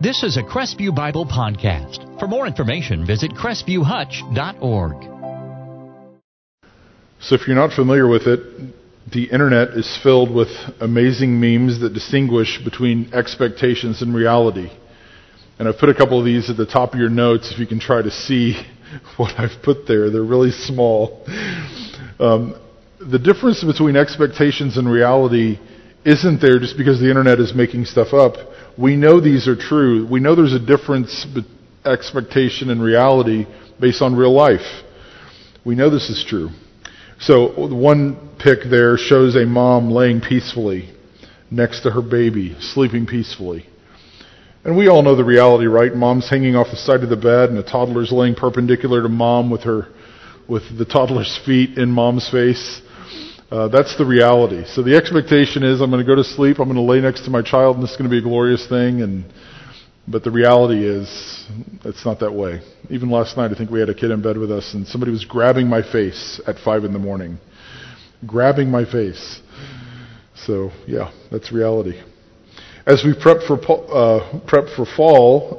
This is a Crestview Bible podcast. For more information, visit crestview.hutch.org. So if you're not familiar with it, the internet is filled with amazing memes that distinguish between expectations and reality. And I've put a couple of these at the top of your notes if you can try to see what I've put there. They're really small. The difference between expectations and reality isn't there just because the internet is making stuff up. We know these are true. We know there's a difference between expectation and reality based on real life. We know this is true. So one pic there shows a mom laying peacefully next to her baby, sleeping peacefully. And we all know the reality, right? Mom's hanging off the side of the bed and a toddler's laying perpendicular to mom with the toddler's feet in mom's face. That's the reality. So the expectation is I'm going to go to sleep, I'm going to lay next to my child, and this is going to be a glorious thing. But the reality is it's not that way. Even last night, I think we had a kid in bed with us, and somebody was grabbing my face at 5 a.m. Grabbing my face. So yeah, that's reality. As we prep for fall,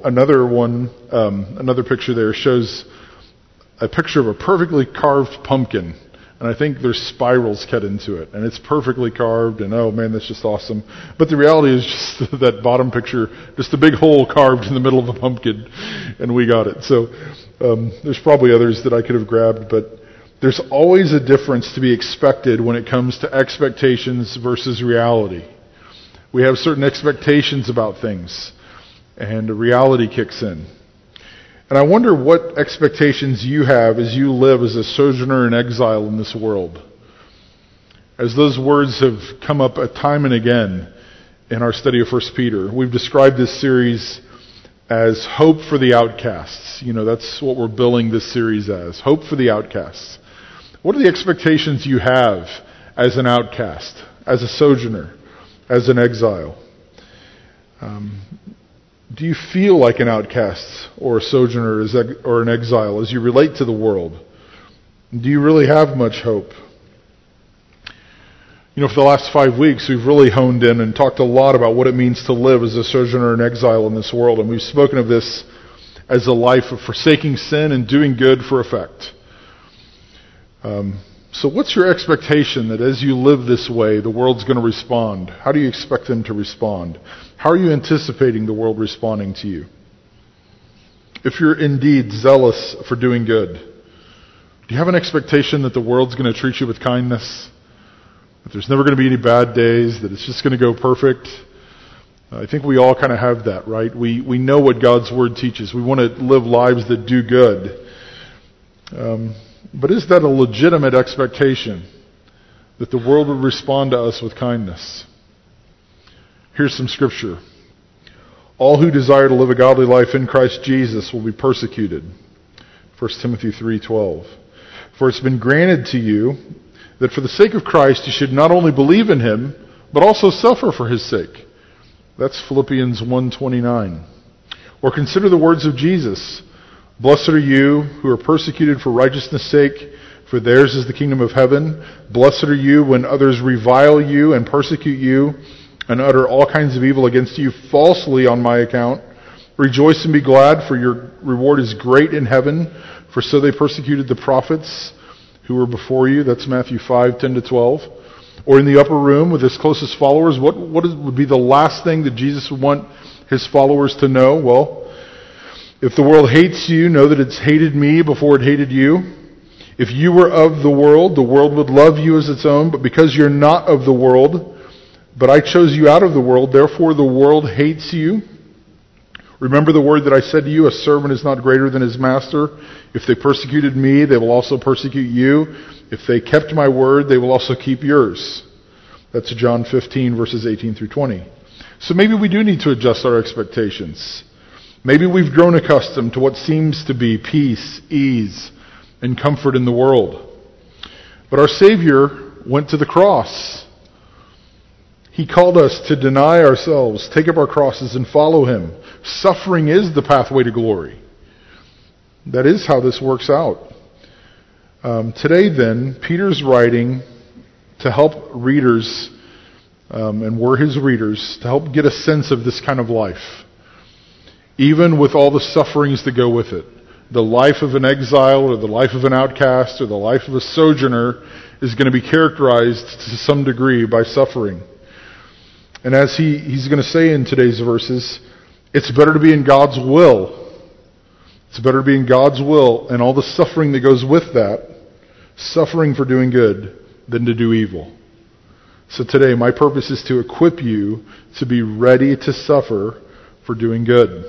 another picture there shows a picture of a perfectly carved pumpkin. And I think there's spirals cut into it. And it's perfectly carved, and oh man, that's just awesome. But the reality is just that bottom picture, just a big hole carved in the middle of a pumpkin, and we got it. So there's probably others that I could have grabbed, but there's always a difference to be expected when it comes to expectations versus reality. We have certain expectations about things, and the reality kicks in. And I wonder what expectations you have as you live as a sojourner and exile in this world. As those words have come up time and again in our study of 1 Peter, we've described this series as Hope for the Outcasts. You know, that's what we're billing this series as, Hope for the Outcasts. What are the expectations you have as an outcast, as a sojourner, as an exile? Do you feel like an outcast or a sojourner or an exile as you relate to the world? Do you really have much hope? You know, for the last 5 weeks, we've really honed in and talked a lot about what it means to live as a sojourner and exile in this world. And we've spoken of this as a life of forsaking sin and doing good for effect. So what's your expectation that as you live this way, the world's going to respond? How do you expect them to respond? How are you anticipating the world responding to you? If you're indeed zealous for doing good, do you have an expectation that the world's going to treat you with kindness? That there's never going to be any bad days? That it's just going to go perfect? I think we all kind of have that, right? We know what God's Word teaches. We want to live lives that do good. But is that a legitimate expectation that the world would respond to us with kindness? Here's some scripture. All who desire to live a godly life in Christ Jesus will be persecuted. 1 Timothy 3:12. For it's been granted to you that for the sake of Christ you should not only believe in Him, but also suffer for His sake. That's Philippians 1:29. Or consider the words of Jesus. Blessed are you who are persecuted for righteousness' sake, for theirs is the kingdom of heaven. Blessed are you when others revile you and persecute you and utter all kinds of evil against you falsely on my account. Rejoice and be glad, for your reward is great in heaven, for so they persecuted the prophets who were before you. That's Matthew 5:10-12. Or in the upper room with his closest followers, what would be the last thing that Jesus would want his followers to know? Well, if the world hates you, know that it's hated me before it hated you. If you were of the world would love you as its own. But because you're not of the world, but I chose you out of the world, therefore the world hates you. Remember the word that I said to you, a servant is not greater than his master. If they persecuted me, they will also persecute you. If they kept my word, they will also keep yours. That's John 15, verses 18-20. So maybe we do need to adjust our expectations. Maybe we've grown accustomed to what seems to be peace, ease, and comfort in the world. But our Savior went to the cross. He called us to deny ourselves, take up our crosses, and follow Him. Suffering is the pathway to glory. That is how this works out. Today then, Peter's writing to help readers, and we're his readers, to help get a sense of this kind of life. even with all the sufferings that go with it. The life of an exile or the life of an outcast or the life of a sojourner is going to be characterized to some degree by suffering. And as he's going to say in today's verses, it's better to be in God's will. It's better to be in God's will and all the suffering that goes with that, suffering for doing good, than to do evil. So today, my purpose is to equip you to be ready to suffer for doing good.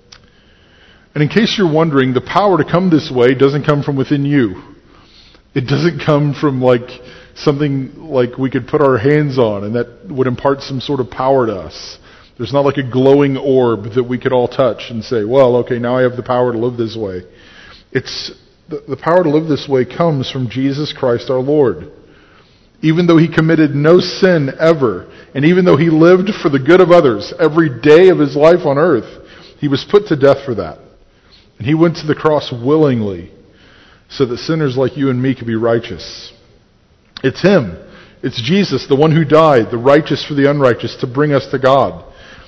And in case you're wondering, the power to come this way doesn't come from within you. It doesn't come from something like we could put our hands on and that would impart some sort of power to us. There's not like a glowing orb that we could all touch and say, well, okay, now I have the power to live this way. It's the power to live this way comes from Jesus Christ our Lord. Even though he committed no sin ever, and even though he lived for the good of others every day of his life on earth, he was put to death for that. And he went to the cross willingly so that sinners like you and me could be righteous. It's him. It's Jesus, the one who died, the righteous for the unrighteous, to bring us to God.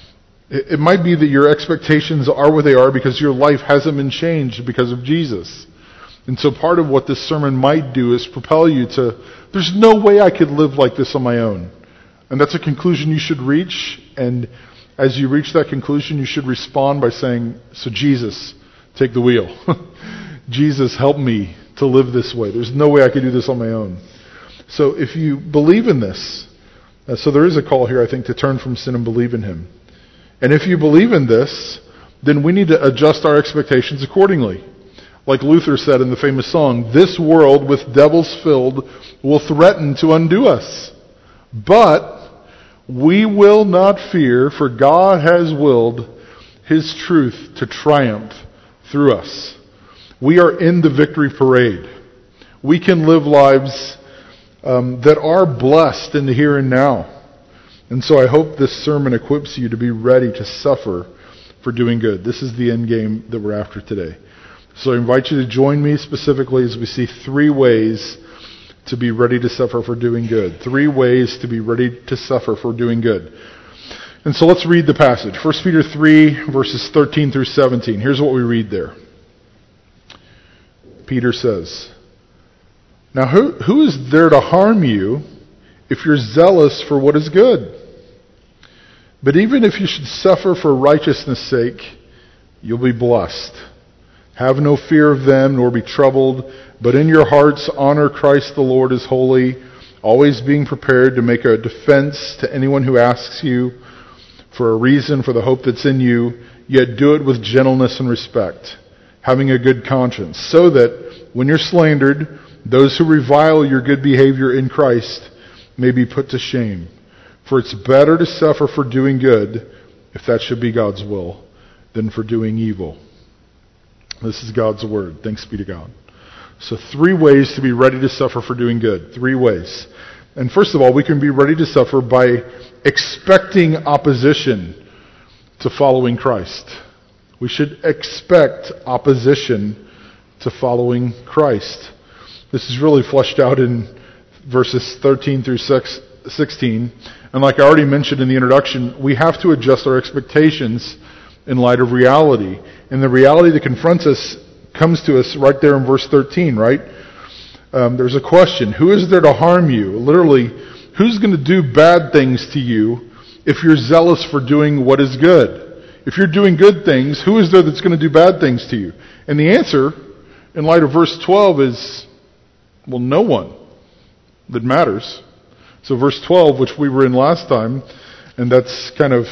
It might be that your expectations are where they are because your life hasn't been changed because of Jesus. And so part of what this sermon might do is propel you to, there's no way I could live like this on my own. And that's a conclusion you should reach. And as you reach that conclusion, you should respond by saying, so Jesus, take the wheel. Jesus, help me to live this way. There's no way I could do this on my own. So if you believe in this, so there is a call here, I think, to turn from sin and believe in him. And if you believe in this, then we need to adjust our expectations accordingly. Like Luther said in the famous song, this world with devils filled will threaten to undo us. But we will not fear, for God has willed his truth to triumph through us. We are in the victory parade. We can live lives that are blessed in the here and now. And so I hope this sermon equips you to be ready to suffer for doing good. This is the end game that we're after today. So I invite you to join me specifically as we see 3 ways to be ready to suffer for doing good. 3 ways to be ready to suffer for doing good. And so let's read the passage. 1 Peter 3, verses 13 through 17. Here's what we read there. Peter says, now who is there to harm you if you're zealous for what is good? But even if you should suffer for righteousness' sake, you'll be blessed. Have no fear of them, nor be troubled, but in your hearts honor Christ the Lord as holy, always being prepared to make a defense to anyone who asks you for a reason for the hope that's in you, yet do it with gentleness and respect, having a good conscience, so that when you're slandered, those who revile your good behavior in Christ may be put to shame. For it's better to suffer for doing good, if that should be God's will, than for doing evil. This is God's word. Thanks be to God. So 3 ways to be ready to suffer for doing good. 3 ways. And first of all, we can be ready to suffer by expecting opposition to following Christ. We should expect opposition to following Christ. This is really fleshed out in verses 13 through 16. And like I already mentioned in the introduction, we have to adjust our expectations in light of reality. And the reality that confronts us comes to us right there in verse 13, right? There's a question. Who is there to harm you? Literally, who's going to do bad things to you if you're zealous for doing what is good? If you're doing good things, who is there that's going to do bad things to you? And the answer, in light of verse 12, is, well, no one that matters. So verse 12, which we were in last time, and that's kind of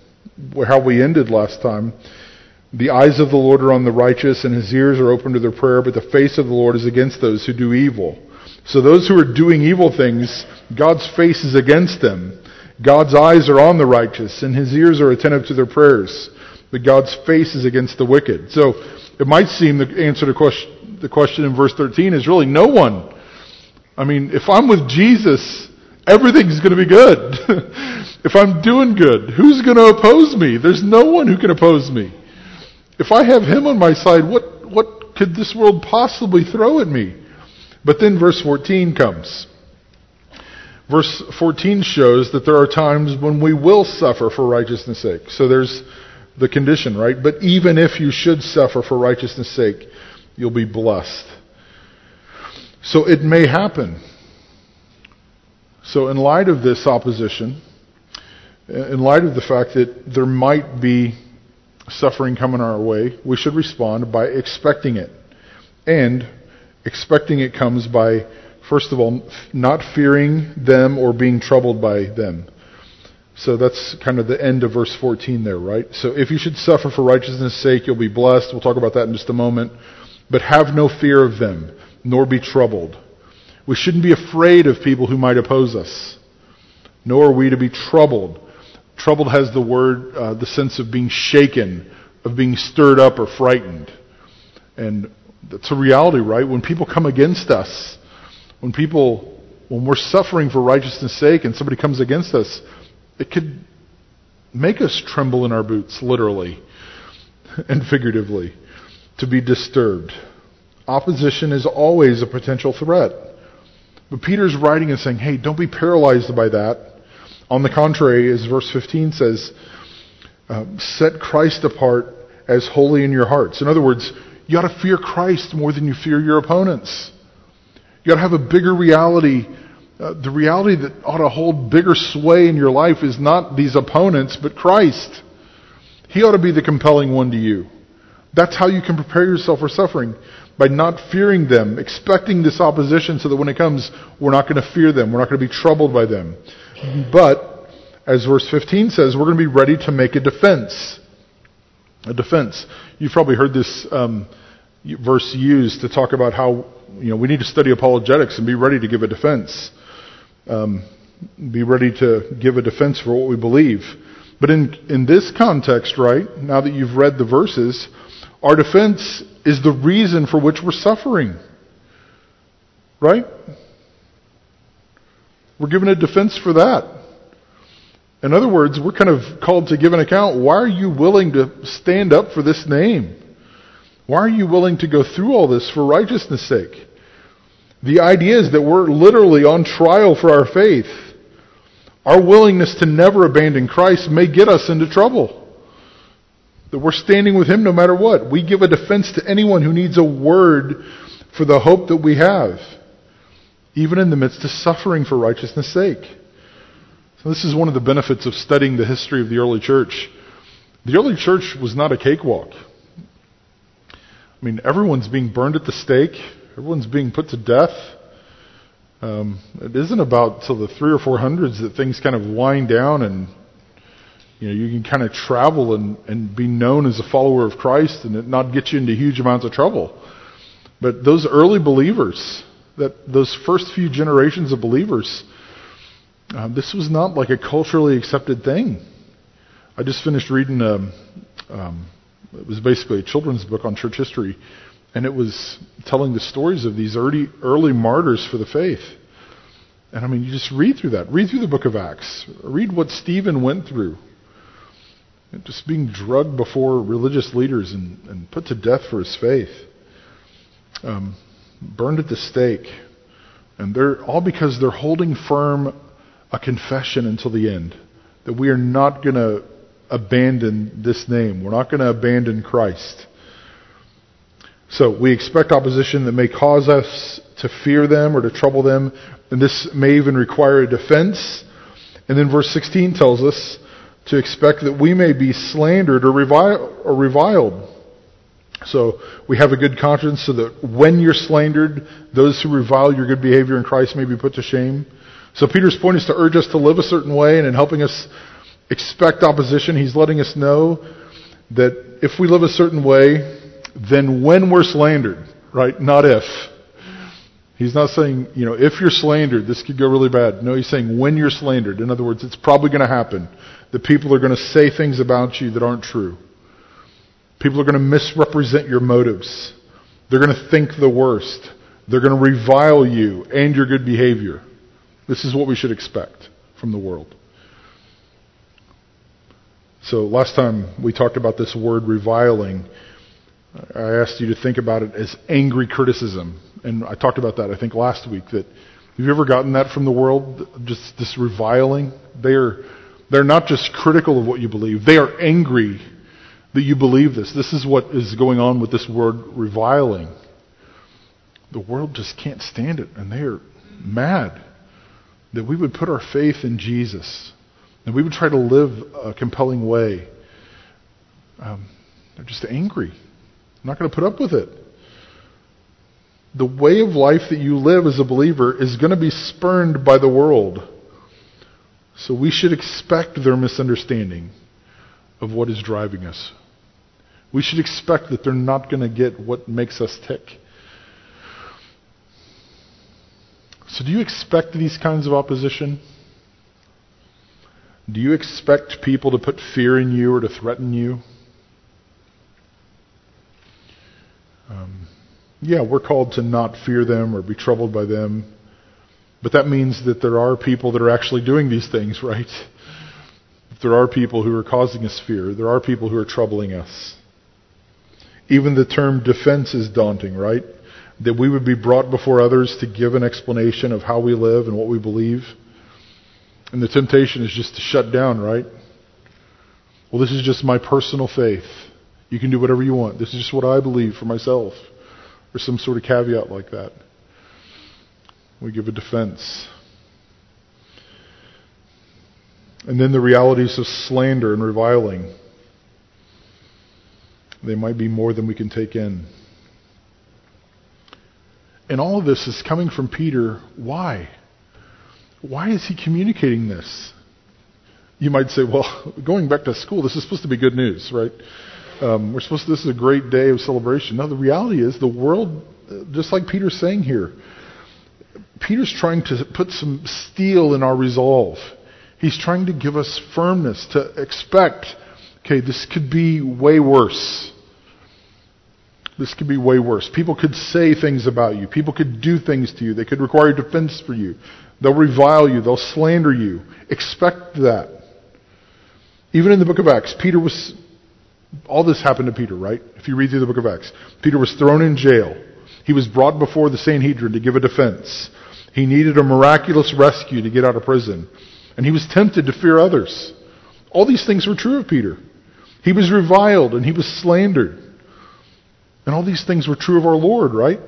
how we ended last time. The eyes of the Lord are on the righteous, and his ears are open to their prayer, but the face of the Lord is against those who do evil. So those who are doing evil things, God's face is against them. God's eyes are on the righteous, and his ears are attentive to their prayers. But God's face is against the wicked. So it might seem the answer to the question in verse 13 is really no one. I mean, if I'm with Jesus, everything's going to be good. If I'm doing good, who's going to oppose me? There's no one who can oppose me. If I have him on my side, what could this world possibly throw at me? But then verse 14 comes. Verse 14 shows that there are times when we will suffer for righteousness' sake. So there's the condition, right? But even if you should suffer for righteousness' sake, you'll be blessed. So it may happen. So in light of this opposition, in light of the fact that there might be suffering coming our way, we should respond by expecting it. And expecting it comes by, first of all, not fearing them or being troubled by them. So that's kind of the end of verse 14 there, right? So if you should suffer for righteousness' sake, you'll be blessed. We'll talk about that in just a moment. But have no fear of them, nor be troubled. We shouldn't be afraid of people who might oppose us, nor are we to be troubled. Troubled has the word, the sense of being shaken, of being stirred up or frightened. And that's a reality, right? When people come against us, when we're suffering for righteousness' sake and somebody comes against us, it could make us tremble in our boots, literally and figuratively, to be disturbed. Opposition is always a potential threat. But Peter's writing and saying, hey, don't be paralyzed by that. On the contrary, as verse 15 says, set Christ apart as holy in your hearts. In other words, you ought to fear Christ more than you fear your opponents. You ought to have a bigger reality. The reality that ought to hold bigger sway in your life is not these opponents, but Christ. He ought to be the compelling one to you. That's how you can prepare yourself for suffering. By not fearing them, expecting this opposition so that when it comes, we're not going to fear them. We're not going to be troubled by them. But, as verse 15 says, we're going to be ready to make a defense. A defense. You've probably heard this verse used to talk about how we need to study apologetics and be ready to give a defense. Be ready to give a defense for what we believe. But in this context, right, now that you've read the verses, our defense is the reason for which we're suffering. Right? We're given a defense for that. In other words, we're kind of called to give an account. Why are you willing to stand up for this name? Why are you willing to go through all this for righteousness' sake? The idea is that we're literally on trial for our faith. Our willingness to never abandon Christ may get us into trouble. That we're standing with Him no matter what. We give a defense to anyone who needs a word for the hope that we have, even in the midst of suffering for righteousness' sake. So this is one of the benefits of studying the history of the early church. The early church was not a cakewalk. I mean, everyone's being burned at the stake. Everyone's being put to death. It isn't about till the 300 or 400s that things kind of wind down and you can kind of travel and be known as a follower of Christ and it not get you into huge amounts of trouble. But those early believers, those first few generations of believers, this was not like a culturally accepted thing. I just finished reading, it was basically a children's book on church history, and it was telling the stories of these early martyrs for the faith. And I mean, you just read through that. Read through the book of Acts. Read what Stephen went through. Just being drugged before religious leaders and put to death for his faith. Burned at the stake. And they're all because they're holding firm a confession until the end. That we are not going to abandon this name. We're not going to abandon Christ. So we expect opposition that may cause us to fear them or to trouble them. And this may even require a defense. And then verse 16 tells us to expect that we may be slandered or reviled. So we have a good conscience so that when you're slandered, those who revile your good behavior in Christ may be put to shame. So Peter's point is to urge us to live a certain way, and in helping us expect opposition, he's letting us know that if we live a certain way, then when we're slandered, right? Not if. He's not saying, if you're slandered, this could go really bad. No, he's saying when you're slandered. In other words, it's probably going to happen. That people are going to say things about you that aren't true. People are going to misrepresent your motives. They're going to think the worst. They're going to revile you and your good behavior. This is what we should expect from the world. So last time we talked about this word reviling, I asked you to think about it as angry criticism. And I talked about that, I think, last week. That have you ever gotten that from the world? Just this reviling? They're not just critical of what you believe. They are angry that you believe this. This is what is going on with this word reviling. The world just can't stand it, and they are mad that we would put our faith in Jesus, and we would try to live a compelling way. They're just angry. I'm not going to put up with it. The way of life that you live as a believer is going to be spurned by the world. So we should expect their misunderstanding of what is driving us. We should expect that they're not going to get what makes us tick. So do you expect these kinds of opposition? Do you expect people to put fear in you or to threaten you? Yeah, we're called to not fear them or be troubled by them. But that means that there are people that are actually doing these things, right? There are people who are causing us fear. There are people who are troubling us. Even the term defense is daunting, right? That we would be brought before others to give an explanation of how we live and what we believe. And the temptation is just to shut down, right? Well, this is just my personal faith. You can do whatever you want. This is just what I believe for myself. Or some sort of caveat like that. We give a defense. And then the realities of slander and reviling. They might be more than we can take in. And all of this is coming from Peter. Why? Why is he communicating this? You might say, well, going back to school, this is supposed to be good news, right? This is a great day of celebration. No, the reality is the world, just like Peter's saying here, Peter's trying to put some steel in our resolve. He's trying to give us firmness to expect, okay, this could be way worse. This could be way worse. People could say things about you. People could do things to you. They could require defense for you. They'll revile you. They'll slander you. Expect that. Even in the book of Acts, all this happened to Peter, right? If you read through the book of Acts, Peter was thrown in jail. He was brought before the Sanhedrin to give a defense. He needed a miraculous rescue to get out of prison. And he was tempted to fear others. All these things were true of Peter. He was reviled and he was slandered. And all these things were true of our Lord, right?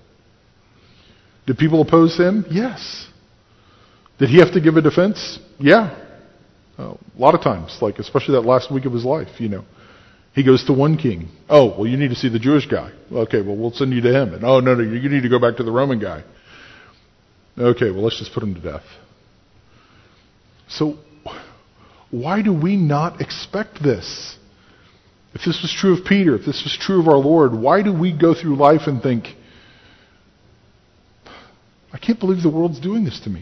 Did people oppose him? Yes. Did he have to give a defense? Yeah. A lot of times, like especially that last week of his life, He goes to one king. Oh, well, you need to see the Jewish guy. Okay, well, we'll send you to him. And oh, no, you need to go back to the Roman guy. Okay, well, let's just put him to death. So, why do we not expect this? If this was true of Peter, if this was true of our Lord, why do we go through life and think, I can't believe the world's doing this to me?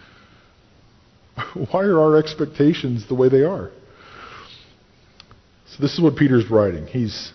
Why are our expectations the way they are? So this is what Peter's writing. He's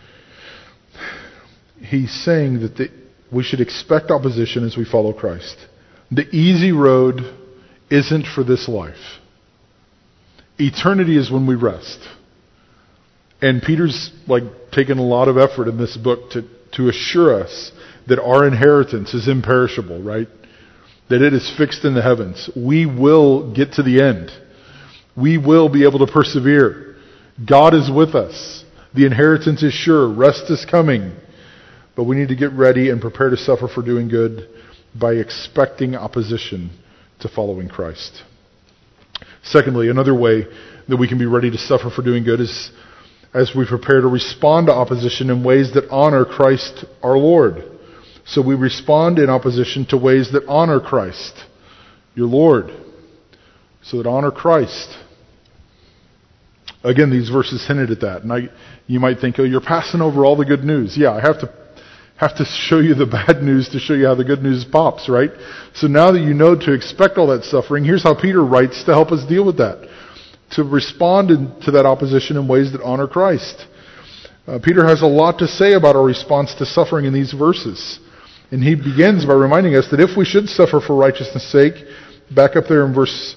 saying that we should expect opposition as we follow Christ. The easy road isn't for this life. Eternity is when we rest. And Peter's taken a lot of effort in this book to assure us that our inheritance is imperishable, right? That it is fixed in the heavens. We will get to the end. We will be able to persevere. God is with us. The inheritance is sure. Rest is coming. But we need to get ready and prepare to suffer for doing good by expecting opposition to following Christ. Secondly, another way that we can be ready to suffer for doing good is as we prepare to respond to opposition in ways that honor Christ our Lord. So we respond in opposition to ways that honor Christ, your Lord. So that honor Christ. Again, these verses hinted at that. And you might think, oh, you're passing over all the good news. Yeah, I have to show you the bad news to show you how the good news pops, right? So now that you know to expect all that suffering, here's how Peter writes to help us deal with that. To respond to that opposition in ways that honor Christ. Peter has a lot to say about our response to suffering in these verses. And he begins by reminding us that if we should suffer for righteousness' sake, back up there in verse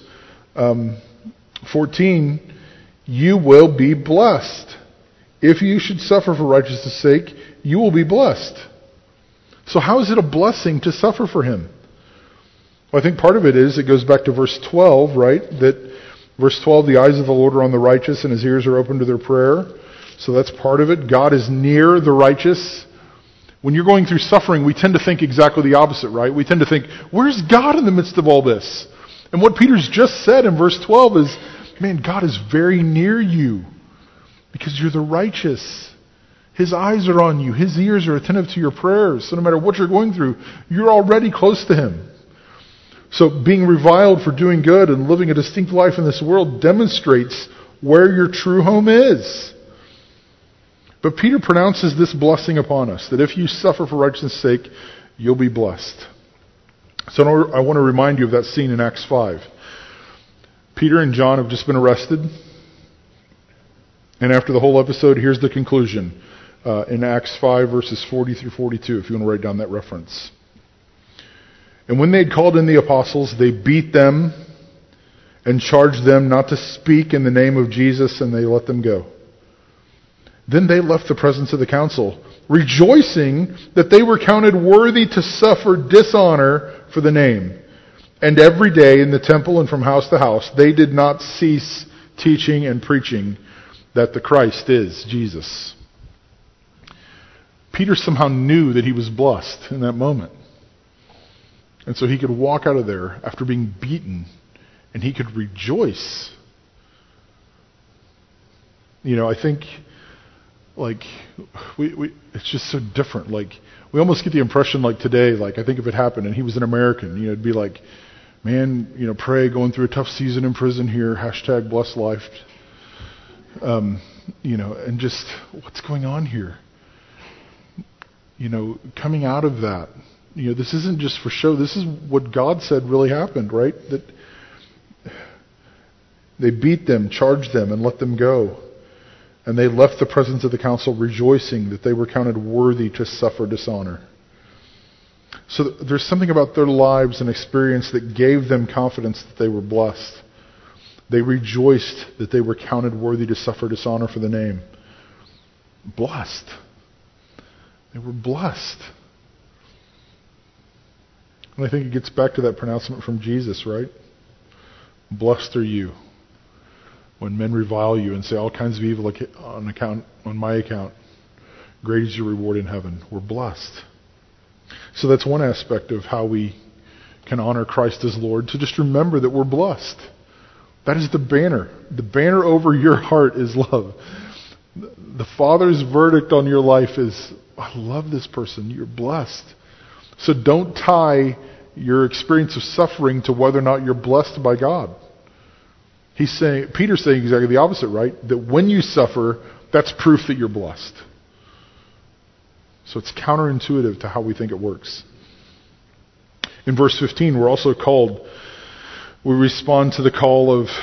14, you will be blessed. If you should suffer for righteousness' sake, you will be blessed. So how is it a blessing to suffer for him? Well, I think part of it goes back to verse 12, right? That verse 12, the eyes of the Lord are on the righteous and his ears are open to their prayer. So that's part of it. God is near the righteous. When you're going through suffering, we tend to think exactly the opposite, right? We tend to think, where's God in the midst of all this? And what Peter's just said in verse 12 is, man, God is very near you because you're the righteous. His eyes are on you. His ears are attentive to your prayers. So no matter what you're going through, you're already close to Him. So being reviled for doing good and living a distinct life in this world demonstrates where your true home is. But Peter pronounces this blessing upon us, that if you suffer for righteousness' sake, you'll be blessed. So I want to remind you of that scene in Acts 5. Peter and John have just been arrested. And after the whole episode, here's the conclusion in Acts 5, verses 40 through 42, if you want to write down that reference. And when they had called in the apostles, they beat them and charged them not to speak in the name of Jesus, and they let them go. Then they left the presence of the council, rejoicing that they were counted worthy to suffer dishonor for the name. And every day in the temple and from house to house, they did not cease teaching and preaching that the Christ is Jesus. Peter somehow knew that he was blessed in that moment. And so he could walk out of there after being beaten, and he could rejoice. You know, I think, like, it's just so different. Like, we almost get the impression, like today, like, I think if it happened and he was an American, you know, it'd be like, man, you know, pray, going through a tough season in prison here, # blessed life. You know, and just, what's going on here? You know, coming out of that, you know, this isn't just for show. This is what God said really happened, right? That they beat them, charged them, and let them go. And they left the presence of the council rejoicing that they were counted worthy to suffer dishonor. So there's something about their lives and experience that gave them confidence that they were blessed. They rejoiced that they were counted worthy to suffer dishonor for the name. Blessed. They were blessed. And I think it gets back to that pronouncement from Jesus, right? Blessed are you when men revile you and say all kinds of evil on my account. Great is your reward in heaven. We're blessed. So that's one aspect of how we can honor Christ as Lord, to just remember that we're blessed. That is the banner. The banner over your heart is love. The Father's verdict on your life is, I love this person. You're blessed. So don't tie your experience of suffering to whether or not you're blessed by God. Peter's saying exactly the opposite, right? That when you suffer, that's proof that you're blessed. So it's counterintuitive to how we think it works. In verse 15, we're also called, we respond to the call of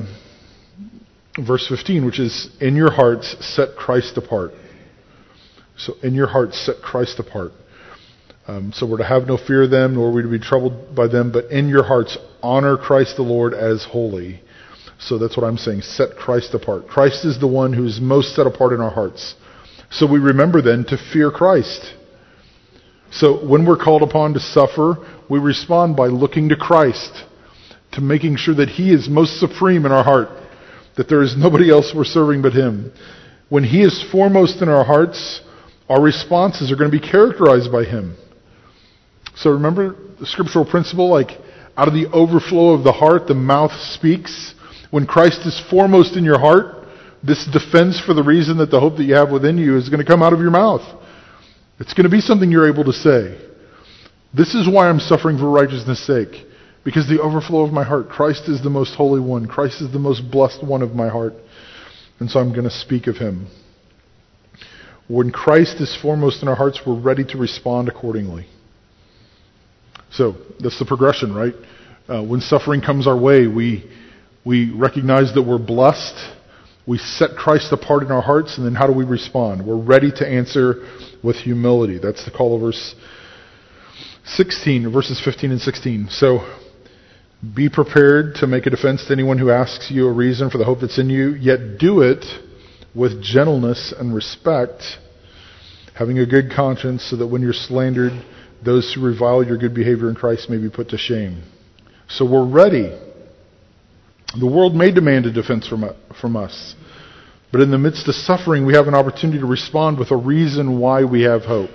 verse 15, which is, in your hearts set Christ apart. So in your hearts set Christ apart. So we're to have no fear of them, nor are we to be troubled by them, but in your hearts honor Christ the Lord as holy. So that's what I'm saying, set Christ apart. Christ is the one who is most set apart in our hearts. So we remember then to fear Christ. So when we're called upon to suffer, we respond by looking to Christ, to making sure that He is most supreme in our heart, that there is nobody else we're serving but Him. When He is foremost in our hearts, our responses are going to be characterized by Him. So remember the scriptural principle, like out of the overflow of the heart, the mouth speaks. When Christ is foremost in your heart, this defense for the reason that the hope that you have within you is going to come out of your mouth. It's going to be something you're able to say. This is why I'm suffering for righteousness' sake. Because the overflow of my heart, Christ is the most holy one. Christ is the most blessed one of my heart. And so I'm going to speak of Him. When Christ is foremost in our hearts, we're ready to respond accordingly. So that's the progression, right? When suffering comes our way, we recognize that we're blessed. We set Christ apart in our hearts, and then how do we respond? We're ready to answer with humility. That's the call of verses 15 and 16. So be prepared to make a defense to anyone who asks you a reason for the hope that's in you, yet do it with gentleness and respect, having a good conscience, so that when you're slandered, those who revile your good behavior in Christ may be put to shame. So we're ready. The world may demand a defense from us. But in the midst of suffering, we have an opportunity to respond with a reason why we have hope.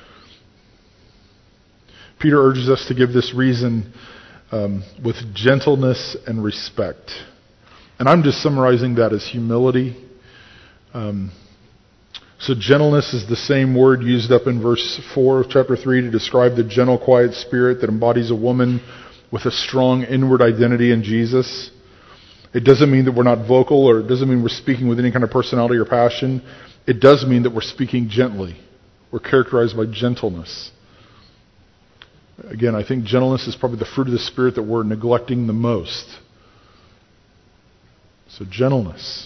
Peter urges us to give this reason with gentleness and respect. And I'm just summarizing that as humility. So gentleness is the same word used up in verse 4 of chapter 3 to describe the gentle, quiet spirit that embodies a woman with a strong inward identity in Jesus. It doesn't mean that we're not vocal, or it doesn't mean we're speaking with any kind of personality or passion. It does mean that we're speaking gently. We're characterized by gentleness. Again, I think gentleness is probably the fruit of the Spirit that we're neglecting the most. So gentleness.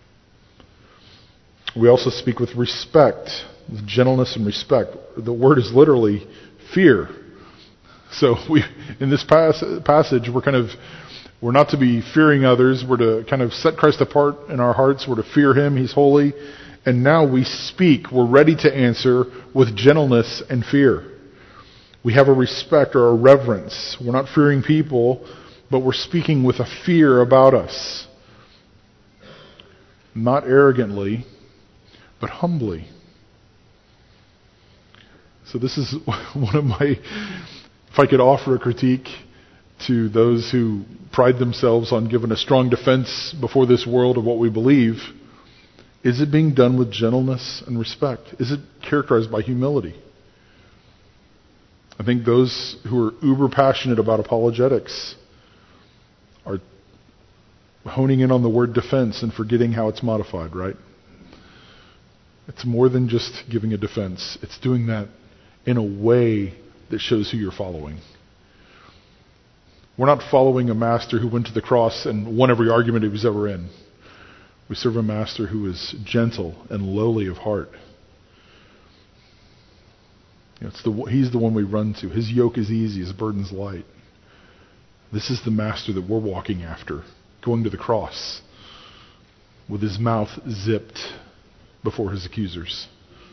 We also speak with respect, with gentleness and respect. The word is literally fear. So in this passage, we're not to be fearing others. We're to kind of set Christ apart in our hearts. We're to fear Him. He's holy. And now we speak. We're ready to answer with gentleness and fear. We have a respect or a reverence. We're not fearing people, but we're speaking with a fear about us. Not arrogantly, but humbly. So this is one of my, if I could offer a critique to those who pride themselves on giving a strong defense before this world of what we believe, is it being done with gentleness and respect? Is it characterized by humility? I think those who are uber passionate about apologetics are honing in on the word defense and forgetting how it's modified, right? It's more than just giving a defense. It's doing that in a way that shows who you're following. We're not following a master who went to the cross and won every argument he was ever in. We serve a master who is gentle and lowly of heart. He's the one we run to. His yoke is easy, his burden's light. This is the master that we're walking after, going to the cross with his mouth zipped before his accusers.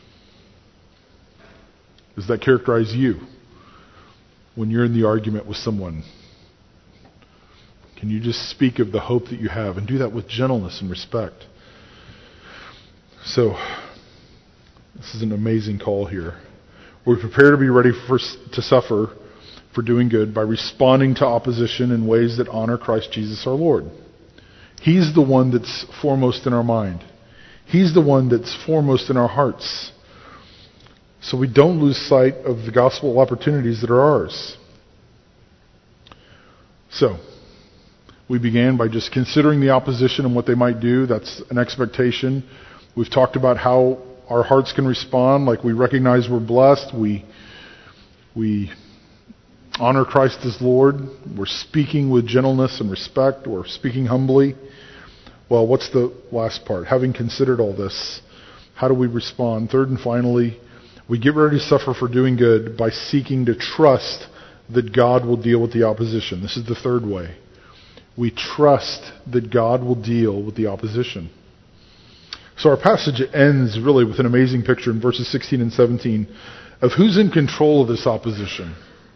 Does that characterize you when you're in the argument with someone? Can you just speak of the hope that you have and do that with gentleness and respect? So, this is an amazing call here. We prepare to be ready to suffer for doing good by responding to opposition in ways that honor Christ Jesus our Lord. He's the one that's foremost in our mind. He's the one that's foremost in our hearts. So we don't lose sight of the gospel opportunities that are ours. So, we began by just considering the opposition and what they might do. That's an expectation. We've talked about how our hearts can respond, like we recognize we're blessed. We honor Christ as Lord. We're speaking with gentleness and respect. We're speaking humbly. Well, what's the last part? Having considered all this, how do we respond? Third and finally, we get ready to suffer for doing good by seeking to trust that God will deal with the opposition. This is the third way. We trust that God will deal with the opposition. So our passage ends really with an amazing picture in verses 16 and 17 of who's in control of this opposition.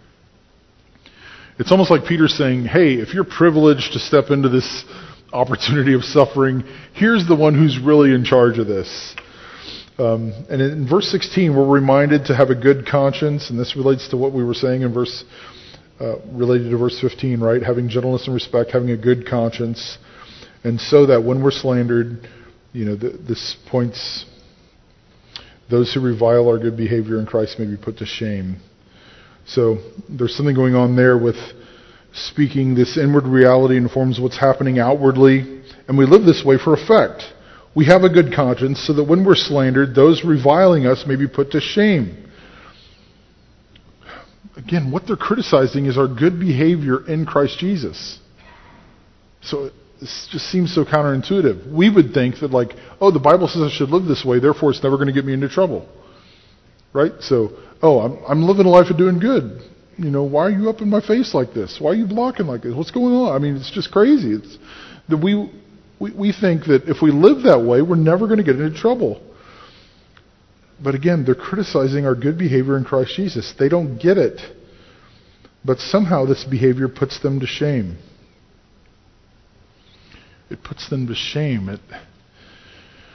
It's almost like Peter's saying, hey, if you're privileged to step into this opportunity of suffering, here's the one who's really in charge of this. And in verse 16, we're reminded to have a good conscience, and this relates to what we were saying in related to verse 15, right? Having gentleness and respect, having a good conscience, and so that when we're slandered, this points those who revile our good behavior in Christ may be put to shame. So there's something going on there with speaking this inward reality informs what's happening outwardly, and we live this way for effect. We have a good conscience so that when we're slandered, those reviling us may be put to shame. Again, what they're criticizing is our good behavior in Christ Jesus. So this just seems so counterintuitive. We would think that the Bible says I should live this way, therefore it's never going to get me into trouble. Right? So, I'm living a life of doing good. Why are you up in my face like this? Why are you blocking like this? What's going on? I mean, it's just crazy. It's that we think that if we live that way, we're never going to get into trouble. But again, they're criticizing our good behavior in Christ Jesus. They don't get it. But somehow this behavior puts them to shame. It puts them to shame.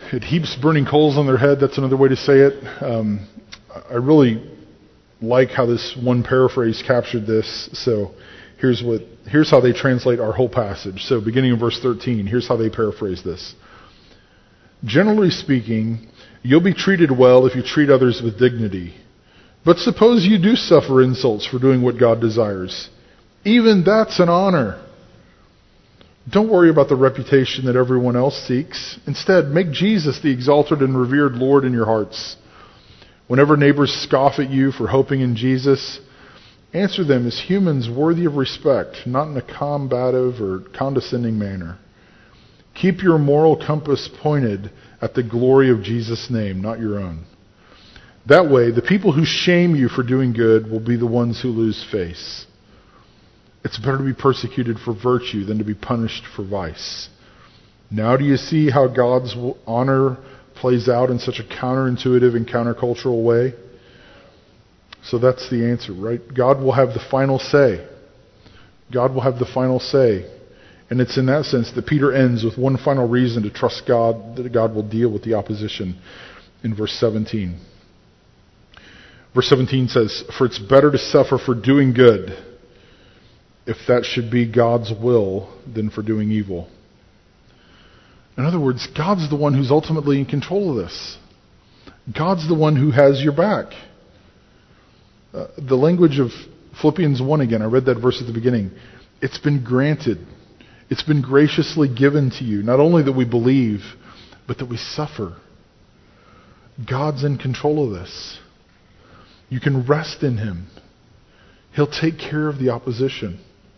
It heaps burning coals on their head. That's another way to say it. I really like how this one paraphrase captured this. So here's how they translate our whole passage. So beginning in verse 13, here's how they paraphrase this. Generally speaking, you'll be treated well if you treat others with dignity. But suppose you do suffer insults for doing what God desires. Even that's an honor. Don't worry about the reputation that everyone else seeks. Instead, make Jesus the exalted and revered Lord in your hearts. Whenever neighbors scoff at you for hoping in Jesus, answer them as humans worthy of respect, not in a combative or condescending manner. Keep your moral compass pointed at the glory of Jesus' name, not your own. That way, the people who shame you for doing good will be the ones who lose face. It's better to be persecuted for virtue than to be punished for vice. Now do you see how God's honor plays out in such a counterintuitive and countercultural way? So that's the answer, right? God will have the final say. God will have the final say. And it's in that sense that Peter ends with one final reason to trust God, that God will deal with the opposition in verse 17. Verse 17 says, "For it's better to suffer for doing good, if that should be God's will, than for doing evil." In other words, God's the one who's ultimately in control of this. God's the one who has your back. The language of Philippians 1 again, I read that verse at the beginning. It's been granted. It's been graciously given to you. Not only that we believe, but that we suffer. God's in control of this. You can rest in Him. He'll take care of the opposition.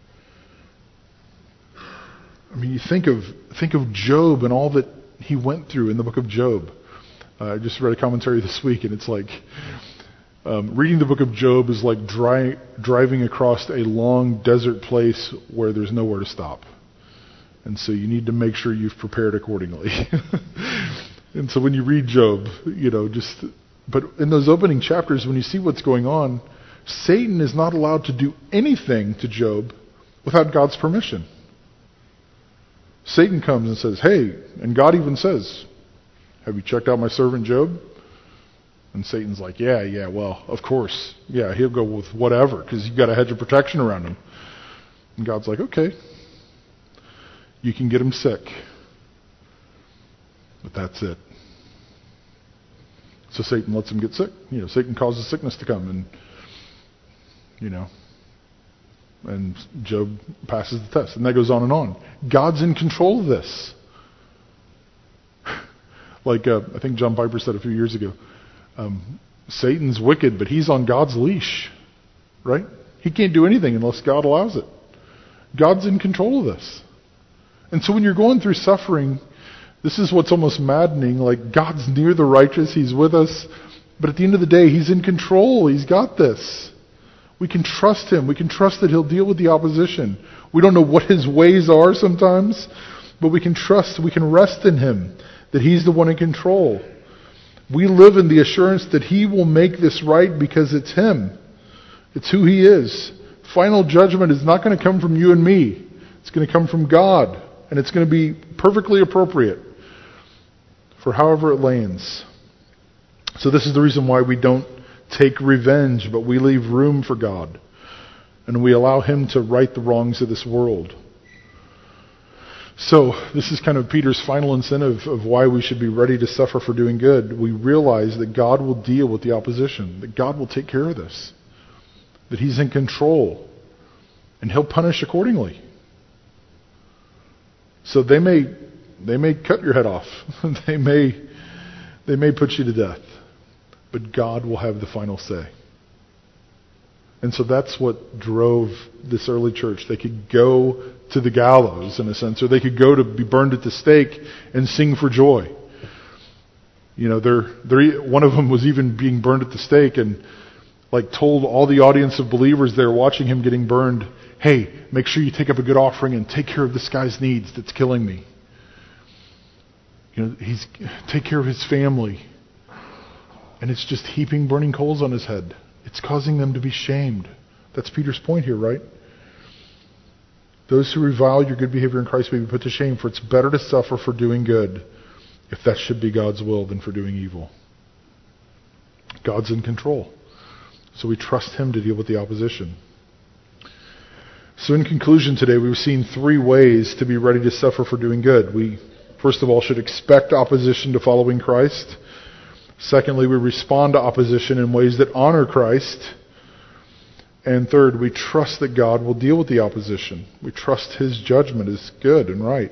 I mean, you think of Job and all that he went through in the book of Job. I just read a commentary this week, and it's like reading the book of Job is like driving across a long desert place where there's nowhere to stop. And so you need to make sure you've prepared accordingly. And so when you read Job, but in those opening chapters, when you see what's going on, Satan is not allowed to do anything to Job without God's permission. Satan comes and says, "Hey," and God even says, "Have you checked out my servant Job?" And Satan's like, yeah, well, of course. Yeah, he'll go with whatever, because you've got a hedge of protection around him. And God's like, okay, you can get him sick. But that's it. So Satan lets him get sick. Satan causes sickness to come, and Job passes the test. And that goes on and on. God's in control of this. Like I think John Piper said a few years ago, Satan's wicked, but he's on God's leash, right? He can't do anything unless God allows it. God's in control of this. And so when you're going through suffering, this is what's almost maddening. Like, God's near the righteous. He's with us. But at the end of the day, He's in control. He's got this. We can trust Him. We can trust that He'll deal with the opposition. We don't know what His ways are sometimes, but we can rest in Him, that He's the one in control. We live in the assurance that He will make this right because it's Him. It's who He is. Final judgment is not going to come from you and me. It's going to come from God. And it's going to be perfectly appropriate for however it lands. So this is the reason why we don't take revenge, but we leave room for God. And we allow Him to right the wrongs of this world. So this is kind of Peter's final incentive of why we should be ready to suffer for doing good. We realize that God will deal with the opposition, that God will take care of this, that He's in control, and He'll punish accordingly. So they may cut your head off. They may put you to death. But God will have the final say. And so that's what drove this early church. They could go to the gallows, in a sense, or they could go to be burned at the stake and sing for joy. One of them was even being burned at the stake and told all the audience of believers there watching him getting burned, "Hey, make sure you take up a good offering and take care of this guy's needs that's killing me. Take care of his family." And it's just heaping burning coals on his head. It's causing them to be shamed. That's Peter's point here, right? Those who revile your good behavior in Christ may be put to shame, for it's better to suffer for doing good, if that should be God's will, than for doing evil. God's in control. So we trust Him to deal with the opposition. So in conclusion today, we've seen 3 ways to be ready to suffer for doing good. We, first of all, should expect opposition to following Christ. Secondly, we respond to opposition in ways that honor Christ. And third, we trust that God will deal with the opposition. We trust His judgment is good and right.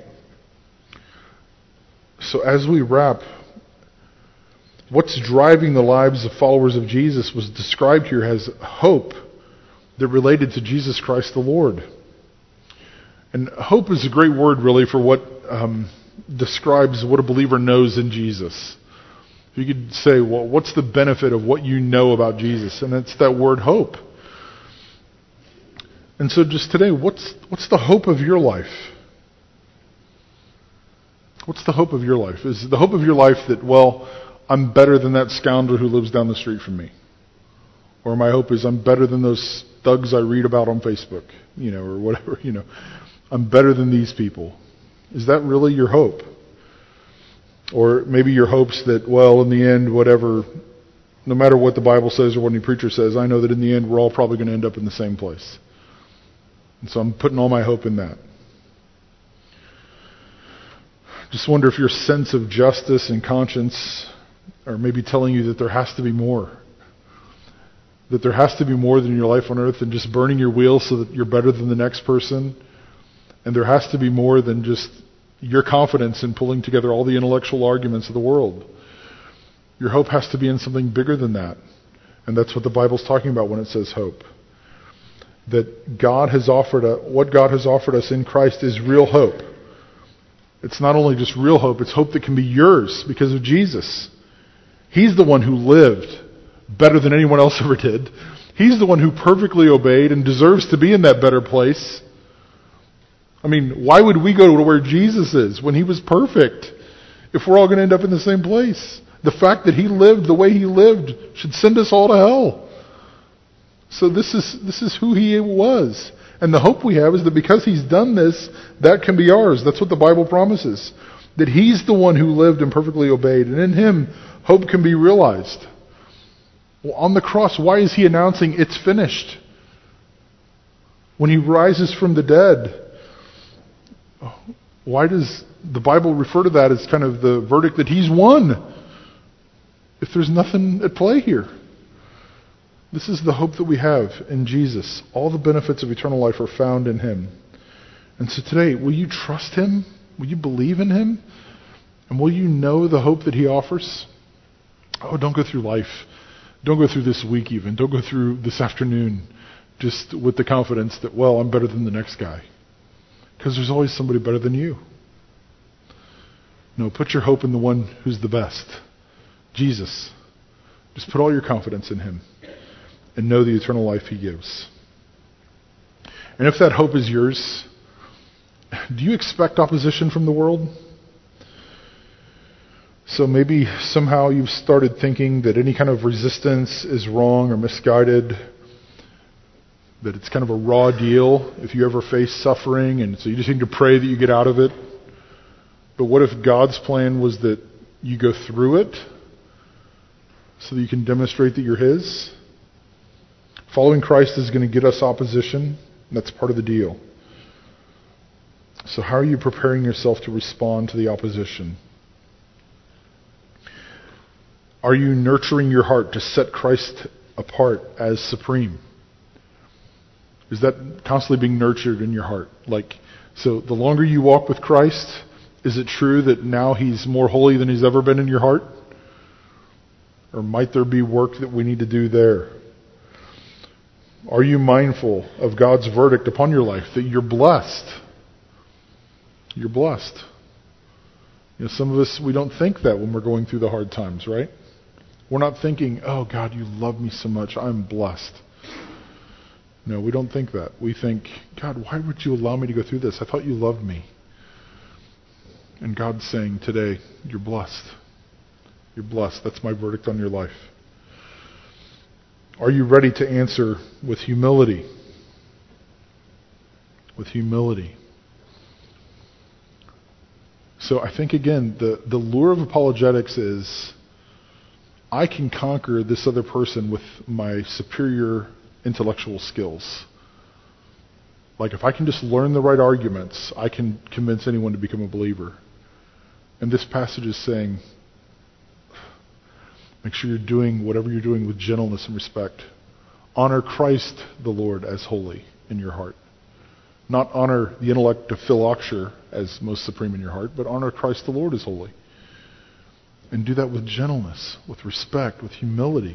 So as we wrap, what's driving the lives of followers of Jesus was described here as hope that related to Jesus Christ the Lord. And hope is a great word really for what describes what a believer knows in Jesus. You could say, well, what's the benefit of what you know about Jesus? And it's that word hope. And so just today, what's the hope of your life? What's the hope of your life? Is the hope of your life that, well, I'm better than that scoundrel who lives down the street from me? Or my hope is I'm better than those thugs I read about on Facebook, or whatever, I'm better than these people. Is that really your hope? Or maybe your hope's that, well, in the end, whatever, no matter what the Bible says or what any preacher says, I know that in the end we're all probably going to end up in the same place. And so I'm putting all my hope in that. Just wonder if your sense of justice and conscience are maybe telling you that there has to be more. That there has to be more than your life on earth than just burning your wheels so that you're better than the next person. And there has to be more than just your confidence in pulling together all the intellectual arguments of the world. Your hope has to be in something bigger than that. And that's what the Bible's talking about when it says hope. That God has offered what God has offered us in Christ is real hope. It's not only just real hope, it's hope that can be yours because of Jesus. He's the one who lived better than anyone else ever did. He's the one who perfectly obeyed and deserves to be in that better place. I mean, why would we go to where Jesus is when He was perfect if we're all going to end up in the same place? The fact that He lived the way He lived should send us all to hell. So this is who He was. And the hope we have is that because He's done this, that can be ours. That's what the Bible promises. That He's the one who lived and perfectly obeyed. And in Him, hope can be realized. Well, on the cross, why is He announcing it's finished? When He rises from the dead, why does the Bible refer to that as kind of the verdict that He's won? If there's nothing at play here. This is the hope that we have in Jesus. All the benefits of eternal life are found in Him. And so today, will you trust Him? Will you believe in Him? And will you know the hope that He offers? Oh, don't go through life. Don't go through this week even. Don't go through this afternoon just with the confidence that, well, I'm better than the next guy. Because there's always somebody better than you. No, put your hope in the one who's the best. Jesus. Just put all your confidence in Him. And know the eternal life He gives. And if that hope is yours, do you expect opposition from the world? So maybe somehow you've started thinking that any kind of resistance is wrong or misguided, that it's kind of a raw deal if you ever face suffering, and so you just need to pray that you get out of it. But what if God's plan was that you go through it so that you can demonstrate that you're His? Following Christ is going to get us opposition. And that's part of the deal. So how are you preparing yourself to respond to the opposition? Are you nurturing your heart to set Christ apart as supreme? Is that constantly being nurtured in your heart? So the longer you walk with Christ, is it true that now He's more holy than He's ever been in your heart? Or might there be work that we need to do there? Are you mindful of God's verdict upon your life that you're blessed? You're blessed. Some of us, we don't think that when we're going through the hard times, right? We're not thinking, oh God, you love me so much, I'm blessed. No, we don't think that. We think, God, why would you allow me to go through this? I thought you loved me. And God's saying today, you're blessed. You're blessed. That's my verdict on your life. Are you ready to answer with humility? With humility. So I think, again, the lure of apologetics is I can conquer this other person with my superior intellectual skills. Like if I can just learn the right arguments, I can convince anyone to become a believer. And this passage is saying, make sure you're doing whatever you're doing with gentleness and respect. Honor Christ the Lord as holy in your heart. Not honor the intellect of Philauxere as most supreme in your heart, but honor Christ the Lord as holy. And do that with gentleness, with respect, with humility.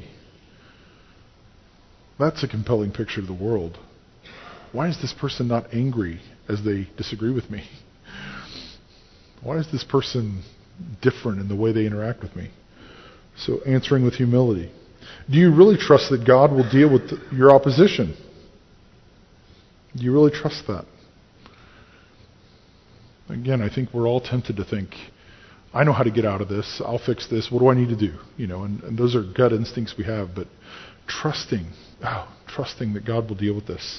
That's a compelling picture to the world. Why is this person not angry as they disagree with me? Why is this person different in the way they interact with me? So answering with humility. Do you really trust that God will deal with your opposition? Do you really trust that? Again, I think we're all tempted to think, I know how to get out of this. I'll fix this. What do I need to do? And those are gut instincts we have. But trusting that God will deal with this.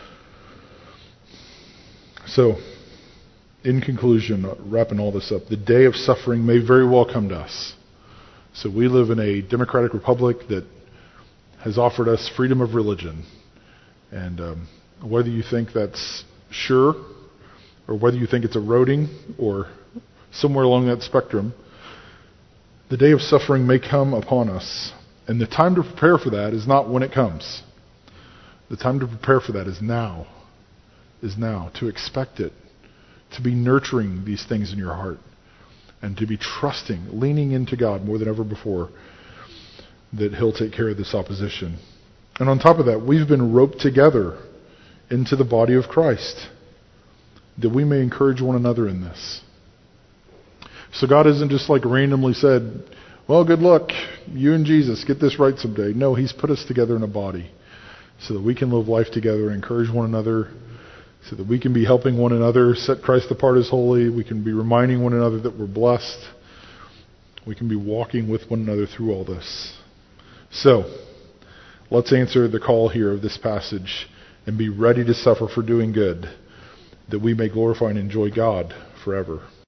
So, in conclusion, wrapping all this up, the day of suffering may very well come to us. So we live in a democratic republic that has offered us freedom of religion. And whether you think that's sure, or whether you think it's eroding, or somewhere along that spectrum, the day of suffering may come upon us. And the time to prepare for that is not when it comes. The time to prepare for that is now. To expect it. To be nurturing these things in your heart. And to be trusting, leaning into God more than ever before, that He'll take care of this opposition. And on top of that, we've been roped together into the body of Christ, that we may encourage one another in this. So God isn't just like randomly said, well, good luck, you and Jesus, get this right someday. No, He's put us together in a body so that we can live life together, encourage one another, so that we can be helping one another set Christ apart as holy. We can be reminding one another that we're blessed. We can be walking with one another through all this. So, let's answer the call here of this passage and be ready to suffer for doing good, that we may glorify and enjoy God forever.